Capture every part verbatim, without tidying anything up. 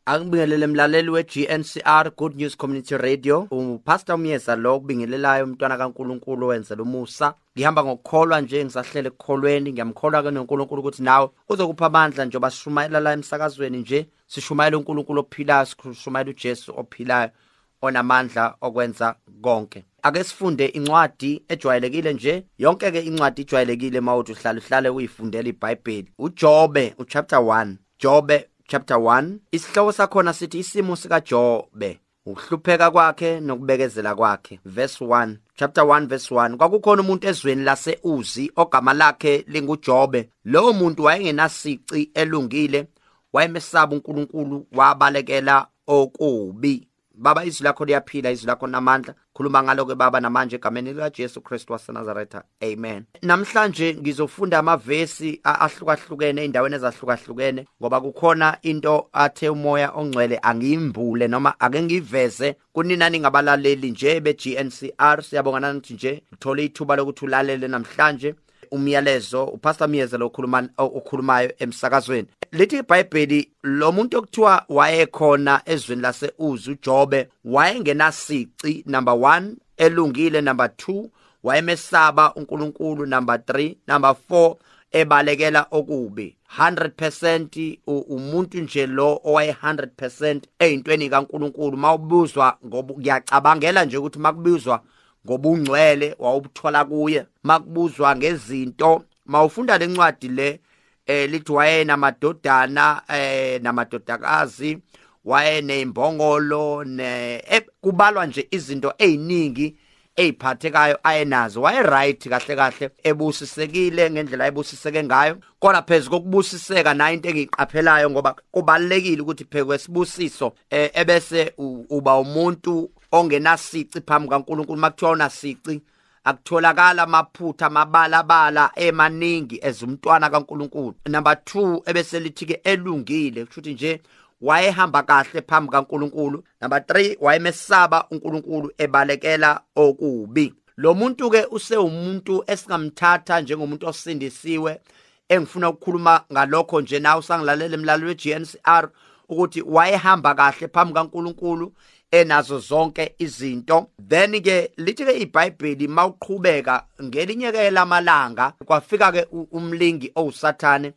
Angibingelele mlaleli we-G N C R Good News Community Radio. UPastor Myeza lo kubingelelayo umntwana kaNkulunkulu wenzela umusa. Ngihamba ngokukholwa nje ngisahlele ekukholweni, ngiyamkholwa ke noNkulunkulu ukuthi nawe uzokupha amandla njengoba sishumayela la emsakazweni nje. Sishumayela uNkulunkulu ophilayo, sishumayela uJesu ophilayo onamandla okwenza konke. Ake sifunde incwadi ejwayelekile nje. Yonke ke incwadi ejwayelekile mawuthi uhlala uhlale uyifundela iBhayibheli. uJobe uchapter one. Jobe chapter one. Isihloko sakhona sithi isimo sika Jobe, ukuhlupheka kwakhe nokubekezela kwakhe. Verse one. Chapter one verse one. Kwakukhona umuntu ezweni lase Uzi ogama lakhe linguJobe. Lowo muntu wayengenasici elungile, wayemesaba uNkulunkulu, wabalekela okubi. Baba, izwi lakho liyaphila, izwi lakho namandla. Khuluma ngalo ke baba namanje egameni lika Jesu Kristu waseNazaretha. Amen. Namhlanje ngizofunda amavesi ahlukahlukene endaweni ezahlukahlukene ngoba kukhona into athe umoya ongcwele angiyimbule noma ake ngiveze kuninani ngabalaleli nje be-G N C R. Siyabonga nathi nje uthole ithuba lokuthi ulalele namhlanje umyalezo uPastor Myeza lo khuluma okhulumayo emsakazweni. Lithi iBhayibheli lo muntu okuthiwa wayekhona ezweni lase Uzi uJobe wayengenasici. Number one, elungile. Number two, wayemesaba uNkulunkulu. Number three, number four, ebalekela okubi. one hundred percent umuntu nje lo owaye one hundred percent eyintweni kaNkulunkulu. Mawubuzwa ngoba ngiyacabangela nje ukuthi makubuzwa ngobungcwele wawubuthola kuye. Makubuzwa ngezinto mawufunda lencwadi le eh lithi waye namadodana eh namadodakazi, waye neimbongolo ne eh, kubalwa nje izinto eziningi eziphathekayo ayenazo. Waye right kahle kahle, ebusisekile ngendlela ebusiseke ngayo. Kodwa phezulu kokubusiseka na into engiqaphelayo ngoba kubalekile ukuthi phekwe sibusiso eh ebese uba umuntu ongenasici phambi kaNkulunkulu. Makuthiwa unasici akutholakala amaphutha amabalabala emaningi ezumntwana kaNkulunkulu. Number two, ebese lithi ke elungile, kushuthi nje wayehamba kahle phambi kaNkulunkulu. Number three, wayemesaba uNkulunkulu, ebalekela okubi. Lo muntu ke usewumuntu esingamthatha njengomuntu osindisiwe. Engifuna ukukhuluma ngalokho nje nawe sangilalela emlaleli we-G N C R ukuthi wayehamba kahle phambi kaNkulunkulu enazo zonke izinto. Then ke lithi ke iBhayibheli mawuqhubeka ngelinye ke lamalanga kwafika ke umlingi owusathane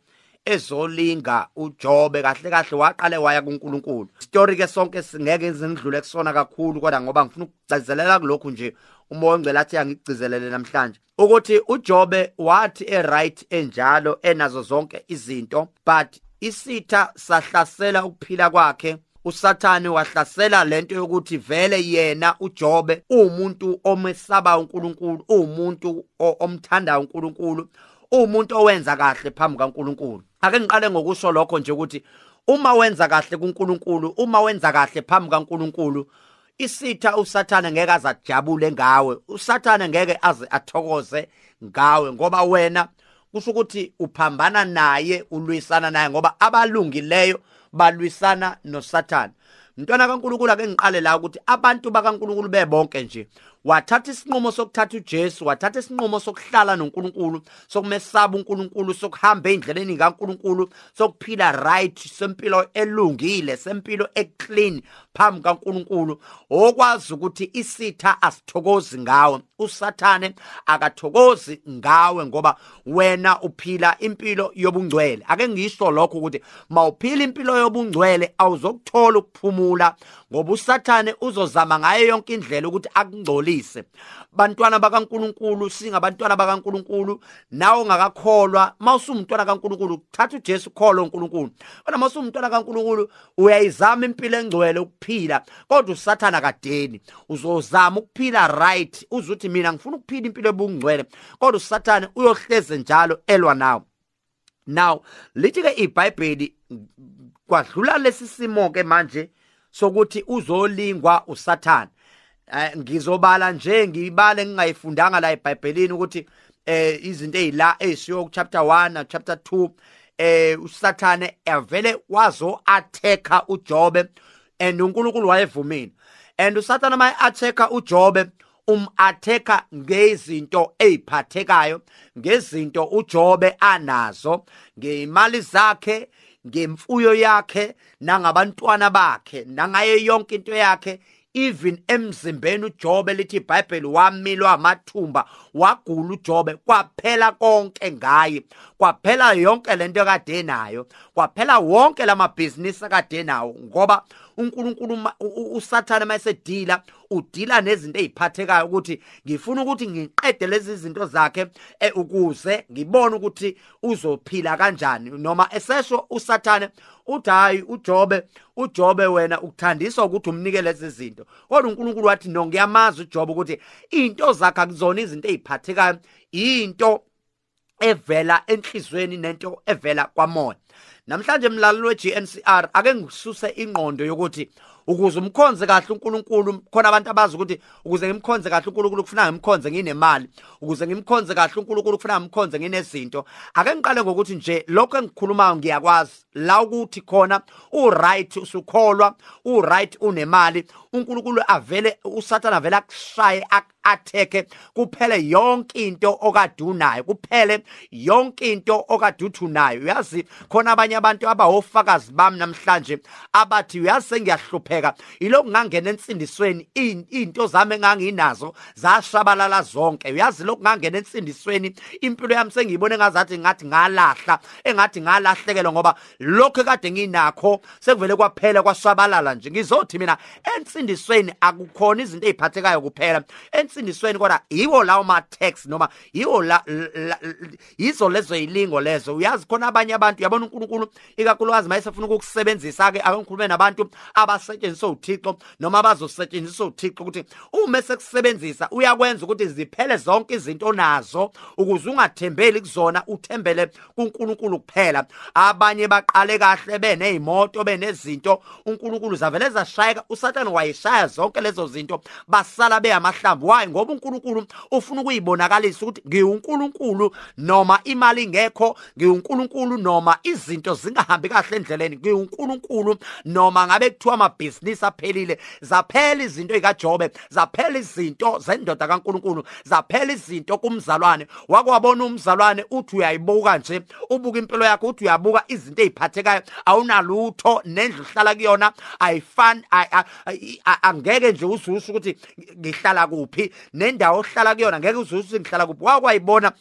ezolinga uJobe kahle kahle, waqale waya kuNkulunkulu. Story ke sonke singeke izindlule kusona kakhulu, kodwa ngoba ngifuna ukugcizelela kulokhu nje umoya ongcwele athi angigcizelele namhlanje ukuthi uJobe wathi eright enjalo enazo zonke izinto, but isitha sahlasela ukuphila kwakhe. uSathane wahlasela lento yokuthi vele yena uJobe umuntu omesaba uNkulunkulu, umuntu omthanda uNkulunkulu, umuntu owenza kahle phambi kaNkulunkulu. Ake ngiqale ngokusho lokho nje ukuthi uma wenza kahle kuNkulunkulu, uma wenza kahle phambi kaNkulunkulu, isitha uSathane ngeke azajabule ngawe. uSathane ngeke aze athokoze ngawe ngoba wena kusho ukuthi uphambana naye, ulwisana naye ngoba abalungileyo balwisana noSathane. Mntwana kaNkulunkulu ake ngiqale la ukuthi abantu bakaNkulunkulu bebonke nje wathatha isinqumo sokuthatha uJesu, wathatha isinqumo sokuhlala noNkulunkulu, sokumesaba uNkulunkulu, sokuhamba endleleni kaNkulunkulu, sokuphila right, sempilo elungile, sempilo eclean phambi kaNkulunkulu. Okwazi ukuthi isitha asithokozi ngawe, uSathane akathokozi ngawe ngoba wena uphila impilo yobungcwele. Ake ngisho lokho ukuthi mawuphila impilo yobungcwele awuzokuthola ukuphumula ngoba uSathane uzozama ngayo yonke indlela ukuthi akungcolise. Bantwana bakaNkulunkulu, singabantwana bakaNkulunkulu, nawe ungakakholwa, mawusumntwana kaNkulunkulu, thatha uJesu kholo uNkulunkulu. Kodwa mawusumntwana kaNkulunkulu uyayizama impilo engcwele ukuphila, kodwa uSathane akadeni. Uzozama ukuphila right, uzuthi mina ngifuna ukuphila impilo ebungcwele, kodwa uSathane uyohleze njalo elwa nawe. Now lithi ke iBhayibheli kwadlula lesi simo ke manje sokuthi uzolingwa uSathane. Eh ngizobala nje ngibale ngingayifundanga la eBhayibhelini ukuthi eh izinto ezila ezishiyo chapter one na chapter two eh uSathane evele wazo attacker uJobe and uNkulunkulu wayevumile. And uSathane maye attacker uJobe um attacker ngezinto eziphathekayo, ngezinto uJobe anazo, ngeimali zakhe, ngemfuyo yakhe nangabantwana bakhe nangayo yonke into yakhe, even emzimbeni uJobe lithi iBhayibheli wamilwa amathumba, wagula uJobe, kwaphela konke ngaye, kwaphela yonke lento kade nayo, kwaphela wonke lamabhizinisi kade nawo, ngoba uNkulunkulu uSathane mayesedila udila nezinto eziphathekayo ukuthi ngifuna ukuthi ngiqede lezi zinto zakhe ukuze ngibone ukuthi uzophila kanjani. Noma esesho uSathane uthi hayi uJobe uJobe wena ukuthandiswa ukuthi umnike lezi zinto, kodwa uNkulunkulu wathi no, ngiyamazi uJobe ukuthi into zakhe akuzona izinto eziphathekayo, into evela enhlizweni nento evela kwamoya. Namhlanje mlaleli we-G N C R ake ngisuse ingqondo yokuthi ukuze umkhonze kahle uNkulunkulu, khona abantu abazi ukuthi ukuze ngimkhonze kahle uNkulunkulu kufanele ngimkhonze nginemali, ukuze ngimkhonze kahle uNkulunkulu kufanele ngimkhonze nginezinto. Ake ngiqale ngokuthi nje lokho engikhulumayo ngiyakwazi la ukuthi khona uright usukholwa, uright unemali, uNkulunkulu avele uSathane avele akushaye atheke kuphele yonke into okade unayo, kuphele yonke into okade uthunayo. Uyazi khona abanye abantu abawofakazi bami namhlanje abathi uyazi sengiyahlupha ilokhu ngangena ensindisweni, into zami enganginazo zashabalala zonke. Uyazi lokhu ngangena ensindisweni, impilo yami sengiyibone ngazathi ngathi ngalahla, engathi ngalahlekelwa ngoba lokho kade nginakho sekuvele kwaphela kwashabalala nje. Ngizothi mina ensindisweni akukhona izinto eziphathekayo kuphela ensindisweni, kodwa yiwo lawo ma tax noma yiwo la yizo lezo ilingo lezo. Uyazi khona abanye abantu yabona uNkulunkulu ikakhulukazi mayesefuna ukukusebenzisa ke akungikhulume nabantu abasetshenziswa uThixo noma abazosetshenziswa uThixo ukuthi uma sekusebenzisa uyakwenza ukuthi ziphele zonke izinto onazo ukuze ungathembeli kuzona, uthembele kuNkulunkulu kuphela. Abanye baqale kahle benezimoto benezinto, uNkulunkulu zavele zashayeka, uSathane wayishaya zonke lezo zinto basala beyamahlamvu. Why? Ngoba uNkulunkulu ufuna ukuyibonakalisa ukuthi ngiuNkulunkulu noma imali ngekho, ngiuNkulunkulu noma izinto zingahambi kahle endleleni, ngiuNkulunkulu noma ngabe kuthiwa amabhizinisi aphelile, zaphela izinto ezikaJobe, zaphela izinto zendoda kaNkulunkulu, zaphela izinto kumzalwane. Wakwabona umzalwane uthi uyayibuka nje, ubuka impilo yakho uthi uyabuka izinto eziphathekayo, awunalutho, nendlu uhlala kuyona ayifani, angeke nje uzusho ukuthi ngihlala kuphi, nendawo ohlala kuyona ngeke uzusho ukuthi ngihlala kuphi. Wakwayibona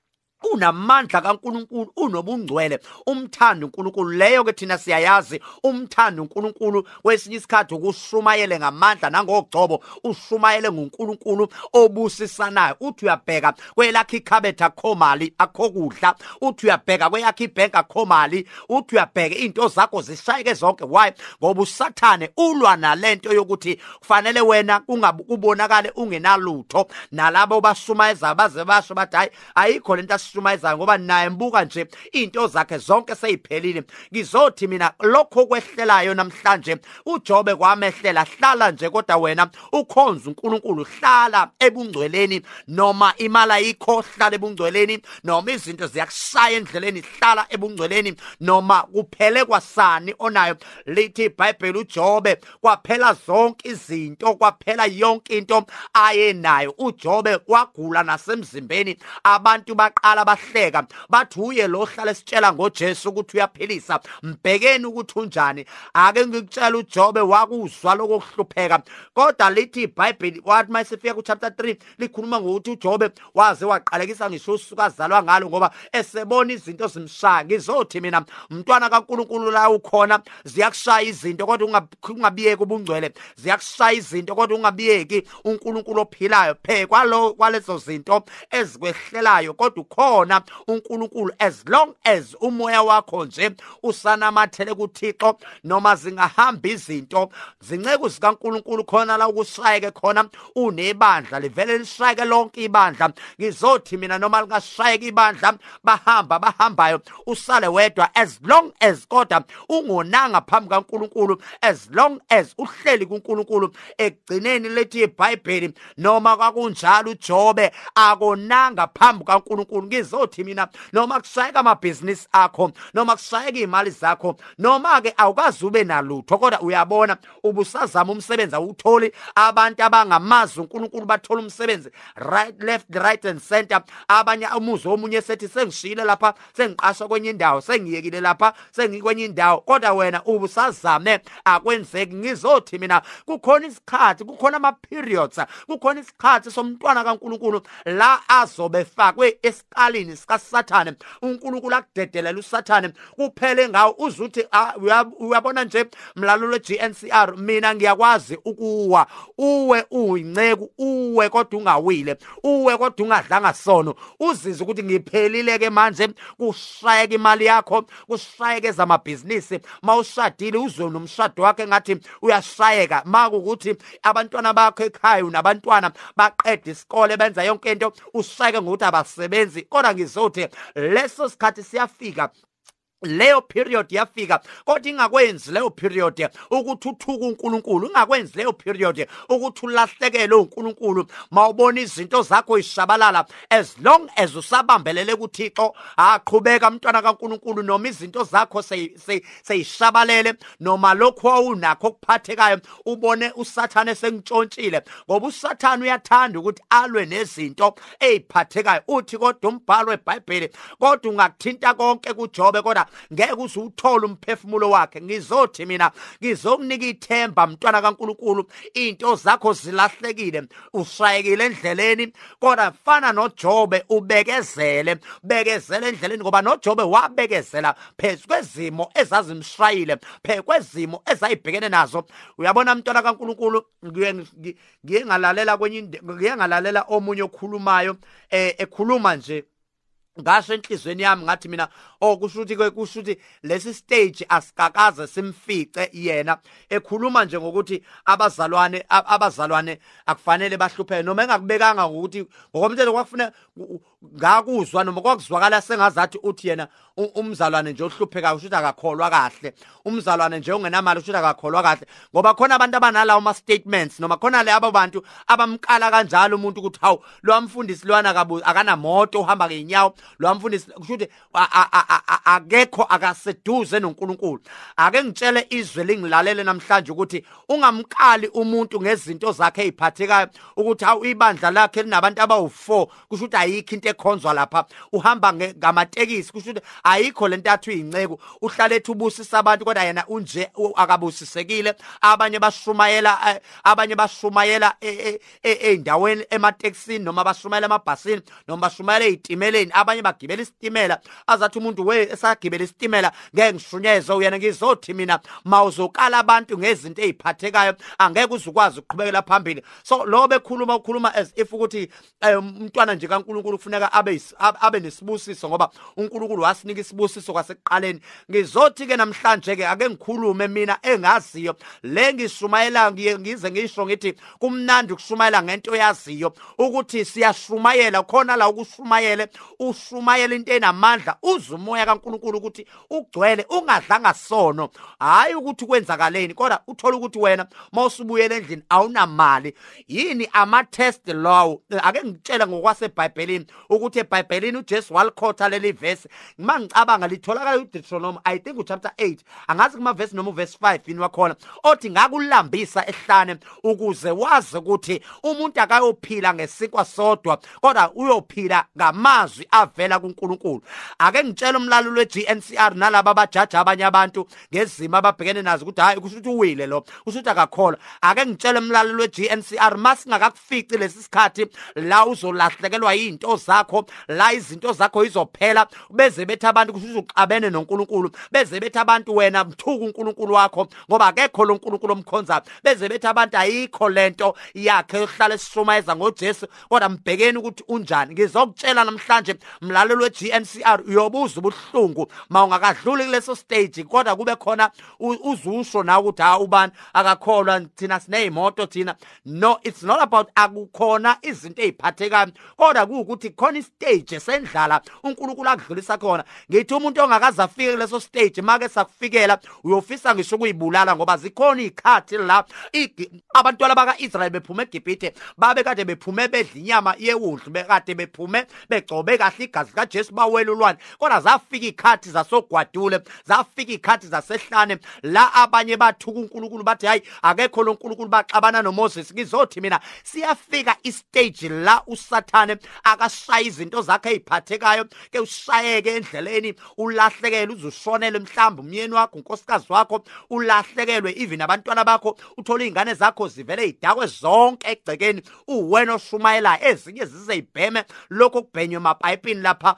unamandla kaNkulunkulu, unobungcwele, umthando uNkulunkulu. Leyo ke thina siyayazi umthando uNkulunkulu kwesinye isikhathi ukushumayele ngamandla nangogcobo, ushumayele ngoNkulunkulu obusisanayo. Uthi uyabheka kwelakhi ikhabetha akho mali akho kudla, uthi uyabheka kweyakhi ibhenki akho mali, uthi uyabheka into zakho zishayeke zonke. Why? Ngoba uSathane ulwa nalento yokuthi kufanele wena kungabonakale ungenalutho, nalabo bashumayeza baze basho bathi hayi ayikho lento shumayizayo ngoba naye mbuka nje into zakhe zonke seyiphelile. Ngizothi mina lokho kwehlelayo namhlanje uJobe kwamehlela, hlala nje kodwa wena ukhonza uNkulunkulu, hlala ebungcweleni, noma imali ayikho hlala ebungcweleni, noma izinto ziyakushaya endleleni hlala ebungcweleni, noma kuphele kwasani onayo. Lithi iBhayibheli uJobe kwaphela zonke izinto, kwaphela yonke into ayenayo. uJobe kwagula nasemzimbeni, abantu baqala bahleka bathi uye lo hlala esitshela ngoJesu ukuthi uyaphilisa, mbhekeni ukuthi unjani. Ake ngikutshela uJobe wakuzwa lokuhlupheka, kodwa lithi iBhayibheli wathi mayesifika ku chapter three likhuluma ngokuthi uJobe waze waqalekisa ngisho usuku azalwa ngalo ngoba esebona izinto zimshaya. Ngizothi mina umntwana kaNkulunkulu la ukhona, ziyakushaya izinto kodwa ungabiyeki ubungcwele, ziyakushaya izinto kodwa ungabiyeki uNkulunkulu ophilayo. Phe kwalo kwalezo zinto ezikwehlelayo kodwa ukhona uNkulunkulu, as long as umoya wakho nje usanamathele kuThixo, noma zingahamba izinto zinceke zikaNkulunkulu khona la ukushayeke khona unebandla livele lishayeke lonke ibandla. Ngizothi mina noma lingashayeka ibandla bahamba bahambayo usale wedwa, as long as kodwa ungonanga phambi kaNkulunkulu, as long as uhleli kuNkulunkulu. Ekugcineni lethi iBhayibheli noma kwakunjalo uJobe akonanga phambi kaNkulunkulu. ngizothi mina noma kushayeka amabhizinisi akho noma kushayeka imali zakho noma ke awukazi ube nalutho kodwa uyabona ubusazama umsebenzi awutholi abantu abangamazi uNkulunkulu bathola umsebenzi right left right and center abanye umuzi omunye sethi sengishile lapha sengiqashwa kwenye indawo sengiyekile lapha sengikwenye indawo kodwa wena ubusazame akwenzeki ngizothi mina kukhona isikhathi kukhona ama periods kukhona isikhathi somntwana kaNkulunkulu la azobe fakwe esikalini sika Sathane uNkulunkulu akudedelela uSathane kuphele ngawo uzuthi uyabona nje mlalelo G N C R mina ngiyakwazi ukuwa uwe uyinceku uwe kodwa ungawile uwe kodwa ungadlanga sono uzizwe ukuthi ngiphelile ke manje kushayeka imali yakho kushayeka ezamabhizinisi mawushadile uzwe nomshado wakhe ngathi uyashayeka makukuthi abantwana bakho ekhaya unabantwana baqeda isikole benza yonke into ushayeke ngokuthi abasebenzi kodwa ngizothi leso sikhathi siyafika leyo period yafika kodwa ingakwenzi leyo period ukuthi uthuka uNkulunkulu ingakwenzi leyo period ukuthi ulahlekele uNkulunkulu mawubona izinto zakho ishabalala as long as usabambelele kuThixo aqhubeka umntwana kaNkulunkulu noma izinto zakho seyishabalele noma lokho awunakho kuphathekayo ubone uSathane sengitshontshile ngoba uSathane uyathanda ukuthi alwe nezinto eziphathekayo uthi kodwa umbhalo weBhayibheli kodwa ungakuthinta konke kuJobe kodwa ngeke uzuthola umphefumulo wakhe ngizothi mina ngizokunika ithemba mntwana kaNkulunkulu into zakho zilahlekile ushayekile endleleni kodwa fana noJobe ubekezele bekezele endleleni ngoba noJobe wabekezela phezu kwezimo ezazimshayile phezu kwezimo ezayibhekene nazo uyabona mntwana kaNkulunkulu ngiye ngalalela kwenye ngiye ngalalela omunye okhulumayo ekhuluma nje ngasho enhlizweni yami ngathi mina oh kushuthi kushuthi lesi stage asikakaze simfice yena ekhuluma nje ngokuthi abazalwane abazalwane akufanele bahlupheke noma engakubekanga ukuthi ngokomthetho kwakufuna ngakuzwa noma kwakuzwakala sengazathi uthi yena umzalwane nje ohluphekayo ushuthi akakholwa kahle umzalwane nje ongenamali ushuthi akakholwa kahle ngoba khona abantu abanalawo ama statements noma khona le abantu abamkala kanjalo umuntu ukuthi hawu lo amfundisi lwana kabuza akana moto uhamba ngeenyawo lo amfundisi kushuthi akekho akaseduze noNkulunkulu ake ngitshele izwe lingilalele namhlanje ukuthi ungamkali umuntu ngezinto zakhe eziphathekayo ukuthi hawu ibandla lakhe linabantu abawu four kushuthi ayikho into ekhonzwa lapha uhamba ngamatekisi kushuthi ayikho lento athu inceke uhlale ethubusisa abantu kodwa yena unje akabusisekile abanye bashumayela abanye bashumayela eindaweni ematekisini noma bashumayela emabhasini noma bashumayela ezitimeleni abanye bagibela isitimela azathi umuntu we esagibela isitimela ngeke ngishunyezwe uyena ngizothi mina mawuzokala abantu ngezinto eziphathekayo angeke uzukwazi ukuqhubekela phambili so lo bekhuluma ukhuluma as if ukuthi umntwana nje kaNkulunkulu kufuneka abe abe nesibusiso ngoba uNkulunkulu wasinika isibusiso kwasekuqaleni ngizothi ke namhlanje ke ake ngikhulume mina engaziyo le ngishumayela ngize ngisho ngithi kumnandi ukushumayela ngento yaziyo ukuthi siyashumayela khona la ukushumayele ushumayela into enamandla uzumoya kaNkulunkulu ukuthi ugcwele ungadlanga sono hayi ukuthi kwenzakaleni kodwa uthola ukuthi wena mawusubuyela endlini awunamali yini ama test law ake ngitshela ngokwaseBhayibhelini ukuthi eBhayibhelini uJesu walikhotha leli verse ngima ngicabanga litholakala uDeuteronomy I think u chapter eight angazi kuma verse noma verse five yini wakhona othi ngakulambisa ehlane ukuze wazi ukuthi umuntu akayophila ngesinkwa sodwa kodwa uyophila ngamazwi avela kuNkulunkulu ake ngitshela umlaleli weG N C R nalabo abajaja abanye abantu ngezimo ababhekene nazo ukuthi hayi kushuthi uwile lo kushuthi akakholwa ake ngitshela umlaleli weG N C R masingakakufici lesi sikhathi la uzolahlekelwa izinto zakho la izinto zakho izophela beze bethi abantu kushuthi uqabene noNkulunkulu beze bethi abantu wena mthuka uNkulunkulu wakho ngoba akekho lo nkulunkulu omkhonza beze bethi abantu ayikho lento yakhe yohlala esishumayeza ngoJesu kodwa mbhekeni ukuthi unjani ngizokutshela namhlanje mlaleli weG N C R uyobuza ubuhlungu mawungakadluli kuleso stage kodwa kube khona uzusho na ukuthi ha ubani akakholwa thina sinezimoto thina no it's not about akukhona izinto eziphathekayo kodwa kuukuthi khona istage sendlala uNkulunkulu akudlulisa khona ngithi umuntu ongakaze afike kuleso stage make sakufikela uyofisa ngisho ukuyibulala ngoba zikhona izikhathi la abantwana bakaIsrael bephume eGibhithe babe kade bephume bedla inyama yewundlu bekade bephume begcobe kahle igazi kaJesu bawela ulwane, kodwa zafika ikhathi zasogwadule, zafika ikhathi zasehlane la abanye bathuka uNkulunkulu bathi hayi akekho lo uNkulunkulu, baxabana noMoses. Ngizothi mina siyafika istage la uSathane akashaya izinto zakhe eziphathekayo, ke ushayeke endleleni, ulahlekelwe, uzushonele mhlamba umyeni wakho, unkosikazi wakho, ulahlekelwe, even abantwana bakho, uthola izingane zakho zivele idakwe zonke egcekeni, uwena oshumayela, ezinye zizeyibheme lokho kubhenywe emapayipini lapha,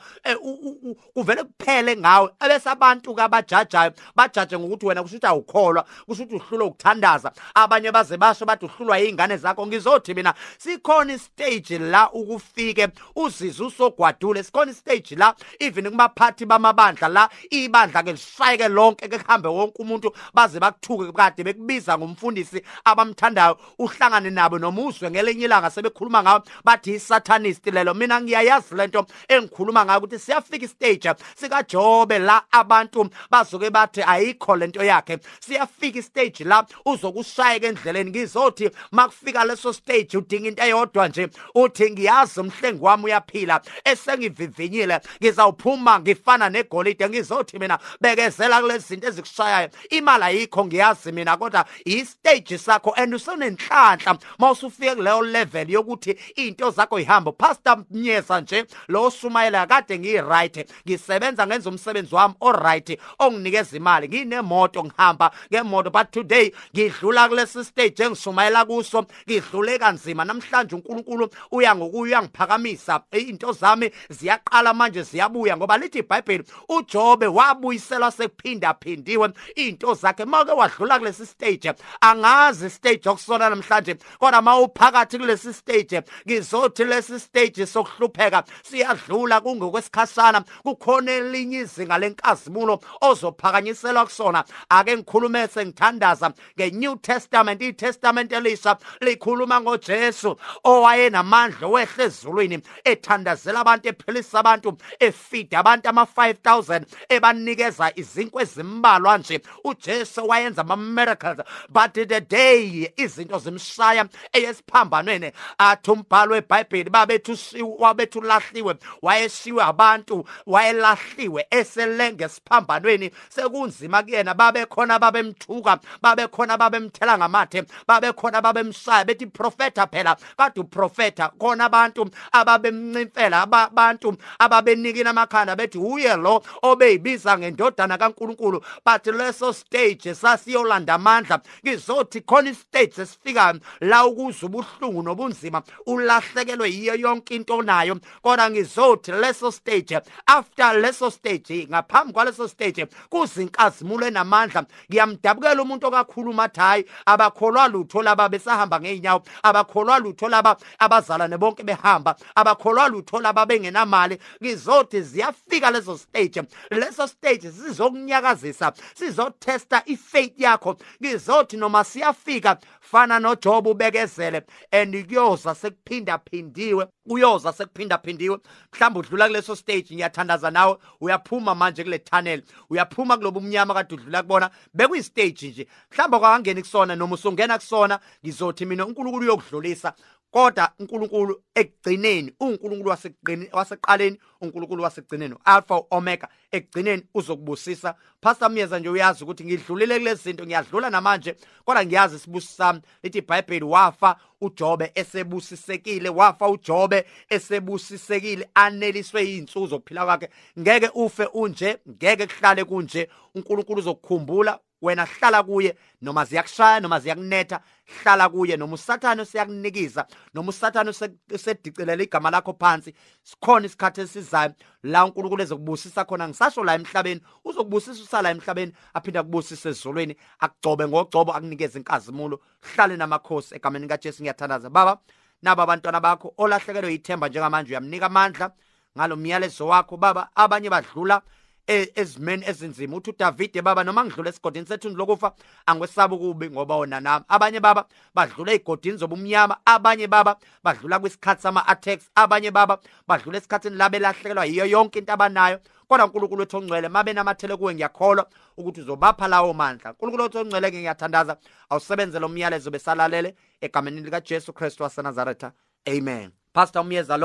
kuvele kuphele ngawe. Ebese abantu kabajajayo bajaje ngokuthi wena kusho ukuthi awukholwa, kusho ukuthi uhlulwa ukuthandaza, abanye baze basho bathi uhlulwa izingane zakho. Ngizothi mina sikhona istage la ukufike uzizwe usogwadule, sikhona istage la even kubaphathi bamabandla la ibandla ke lishayeke lonke ke kuhambe wonke umuntu baze bakuthuke kade bekubiza ngomfundisi abamthandayo, uhlangane nabo noma uzwe ngelinye ilanga sebekhuluma ngawo bathi isathanist lelo. Mina ngiyayazi lento engikhuluma ngayo ukuthi siyafika istage sikaJobe la abantu bazoke bathi ayikho lento yakhe, siyafika istage la uzokushayeka endleleni. Ngizothi makufika leso stage udinga into eyodwa nje, uthi ngiyazi umhlengi wami uyaphila, esengivivinyile ngizawuphuma ngifana negolide. Ngizothi mina bekezela kulezi zinto ezikushayayo, imali ayikho ngiyazi mina, kodwa istage sakho and usenenhlanhla mawusufike kuleyo level yokuthi into zakho ihamba. Pastor Mnyesa nje lo shumayela kade ngiright, ngisebenza ngenza umsebenzi wami alright onginikeza imali, nginemoto ngihamba ngemoto, but today ngidlula kulesi stage engishumayela kuso, ngidlule kanzima. Namhlanje uNkulunkulu uya ngokuya ngiphakamisa, into zami ziyaqala manje ziyabuya, ngoba lithi iBhayibheli uJobe wabuyiselwa sekuphinda phindiwe into zakhe. Make wadlula kulesi stage, angazi stage okusona namhlanje, kodwa mawuphakathi kulesi stage, ngizothi lesi stage sokuhlupheka siyadlula kungokwesikhashana, kukhona elinye izinga lenkazimulo ozophakanyiselwa kusona. Ake ngikhulume sengithandaza ngeNew Testament. iTestament elisha likhuluma ngoJesu owayenamandla, wehle ezulwini, ethandazela abantu, ephilisa abantu, efida abantu ama five thousand, ebanikeza izinkwa ezimbalwa nje. uJesu wayenza ama miracles, but the day izinto zimshaya eyesiphambanweni, athi umbhalo weBhayibheli babethu wabethu lahliwe, wayeshiwe abantu, wayelahliwe eselenge esiphambanweni, sekunzima kuyena. Babekhona babemthuka, babekhona babemthela ngamathe, babekhona babemshaya bethi profeta phela, kade uprofeta. Khona abantu ababemncimfela, abantu ababenikina amakhanda bethi uye lo obeyibiza ngendodana kaNkulunkulu. But leso stage sasiyolanda amandla. Ngizothi khona istage esifika la ukuza ubuhlungu nobunzima, ulahlekelwe yiyo yonke into nayo, kodwa ngizothi leso stage, after leso stage, ngaphambi kwaleso stage kuzinkazimulo enamandla. Ngiyamdabukela umuntu okakhuluma athi hayi abakholwa lutho laba besahamba ngeenyawo, abakholwa lutho laba abazalane bonke behamba, abakholwa lutho laba bengenamali. Ngizothi ziyafika lezo stage, leso stage sizokunyakazisa, sizotesta ifaith yakho. Ngizothi noma siyafika fana noJobe ubekezele, and kuyoza sekuphinda phindiwe, uyoza sekuphinda phindiwe. Mhlawumbe udlula kuleso stage, ngiyathandaza nawe, uyaphuma manje kule tunnel, uyaphuma kulobu umnyama kade udlula kubona, bekuyi stage nje. Mhlawumbe kwangeni kusona noma usungena kusona. Ngizothi mina uNkulunkulu uyokudlulisa, kodwa uNkulunkulu ekugcineni, uNkulunkulu wasekugcineni, waseqaleni, uNkulunkulu wasekugcineni, Alpha Omega, ekugcineni uzokubusisa. Pastor Mnyesa nje uyazi ukuthi ngidlulile kulezi zinto, ngiyadlula namanje, kodwa ngiyazi isibusi sami. Lithi iBhayibheli wafa uJobe esebusisekile, wafa uJobe esebusisekile, aneliswe izinsuku zokuphila kwakhe. Ngeke ufe unje, ngeke kuhlale kunje. uNkulunkulu uzokukhumbula wena, hlala kuye noma ziyakushaya noma ziyakunetha, hlala kuye. Noma uSathane siyakunikiza, noma uSathane usedicelela igama lakho phansi, sikhona isikhathi esizayo la uNkulunkulu ezokubusisa khona. Ngisasho la emhlabeni, uzokubusisa usala emhlabeni, aphinda kubusisa ezulwini, akugcobe ngogcobo, akunikeze inkazimulo. Hlale namakhosi egameni kaJesu. Ngiyathandaza Baba naba abantwana bakho olahlekelwe yithemba njengamanje, uyamnika amandla ngalo myalezo wakho Baba. Abanye badlula ezimeni ezinzima, uthi uDavide Baba, noma ngidlula esigodini sethunzi lokufa angikwesaba kubi ngoba wona nami. Abanye Baba badlula ezigodini zobumnyama, abanye Baba badlula kwisikhathi sama attacks, abanye Baba badlula esikhathini la belahlekelwa yiyo yonke into abanayo. Kodwa uNkulunkulu wethu ongcwele, mabe namathele kuwe, ngiyakholwa ukuthi uzobapha lawo mandla. uNkulunkulu wethu ongcwele, ngiyathandaza awusebenze lo myalezo besalalele egameni likaJesu Kristu waseNazaretha, amen. Pastor Mnyesa lo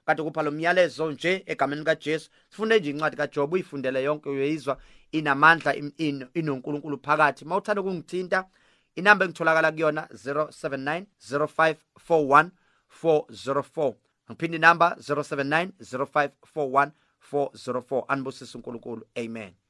kade kupha lo myalezo nje egameni kaJesu. Sifunde nje incwadi kaJob uyifundele yonke uyizwa inamandla inoNkulunkulu phakathi. Mawuthanda ukungithinta inamba engitholakala kuyona zero seven nine zero five four one four zero four. Ngiphinde inamba zero seven nine zero five four one four zero four. Anibusise uNkulunkulu. Amen.